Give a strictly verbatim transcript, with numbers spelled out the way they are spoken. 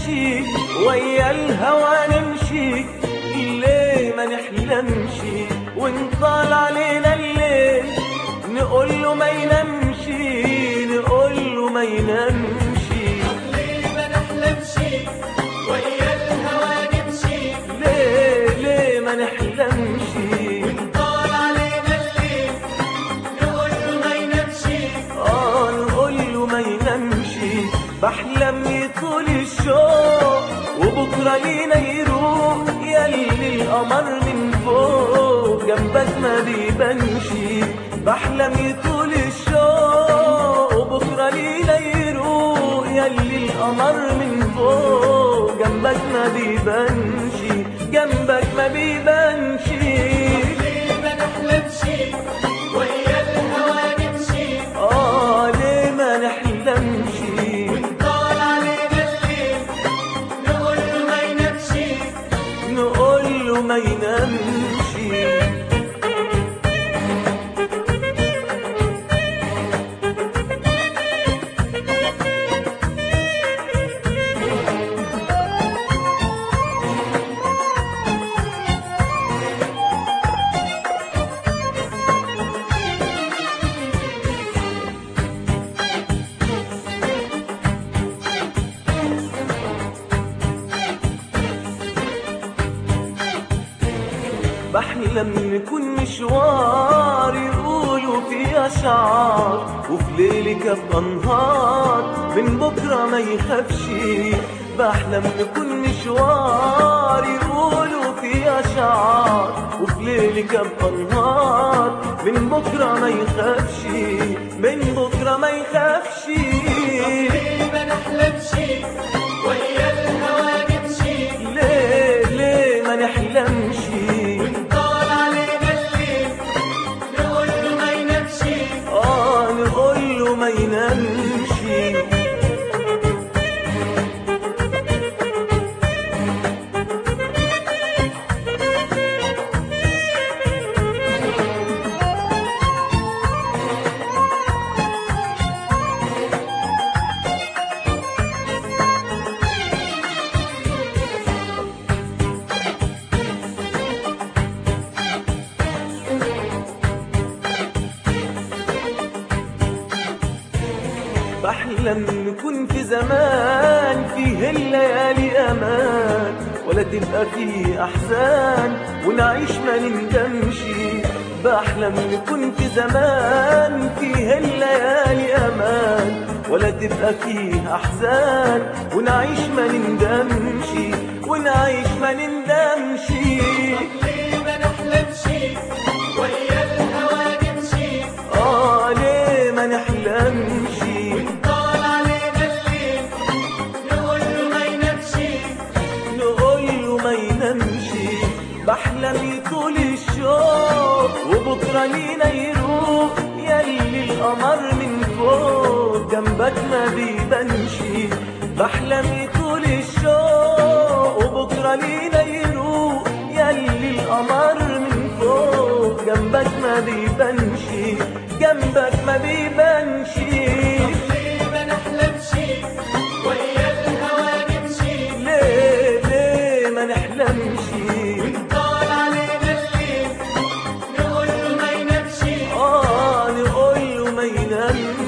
نمشي ويا الهوى نمشي، ليه ما نحلمش ونطال علينا الليل نقول له ما ينامشي، نقول له ما ينامشي. ليه ما نحلمش ويا الهوى نمشي، ليه ليه ما نحلمش ونطال علينا الليل نقول له ما ينامشي. اه نقول له ما ينامشي. بحلم يطول الشوق وبكره لينا يروق، ياللي القمر من فوق جنبك ما بيبانش. بحلم يطول الشوق وبكره لينا يروق، ياللي القمر من فوق جنبك ما بيبانش، جنبك ما بيبانش. ليه ما نحلمش ويا الهوى نمشي، اه ليه ما نحلمش ونطال علينا الليل نقول له ما ينامشي. نقول له ما ينامش. بحلم نكون مشوار يقولوا فيه أشعار، وفي ليلك أبقى نهار من بكرة ما يخافش. بحلم نكون مشوار يقولوا فيه أشعار، وفي ليلك أبقى نهار من بكرة ما يخافش، من بكرة ما يخافش. ليه ما نحلمش ويا الهوى نمشي، ليه ليه ما نحلمش ونطال علينا الليل نقول له ما ينامشي. اه نقول له ما ينامش. بحلم نكون في زمان فيه الليالي امان، ولا تبقى فيه احزان ونعيش ما نندمش. بحلم نكون في زمان فيه الليالي امان، ولا تبقى فيه احزان ونعيش ما نندمش، ونعيش ما نندمش. ليه ما نحلمش ويا الهوى نمشي، اه ليه ما نحلمش ونطال علينا الليل نقول له ما ينامشي. نقول له ما ينامش. بحلم يطول الشوق وبكره لينا يروق، ياللي القمر من فوق جنبك ما بيبانش. بحلم يطول الشوق وبكره لينا يروق، ياللي القمر من فوق جنبك ما بيبانش، جنبك ما بيبانش. ليه ما نحلمش ويا الهوى نمشي، ليه ليه ما نحلمش ونطال علينا الليل نقول له ما ينامشي. اه نقول له ما ينامش.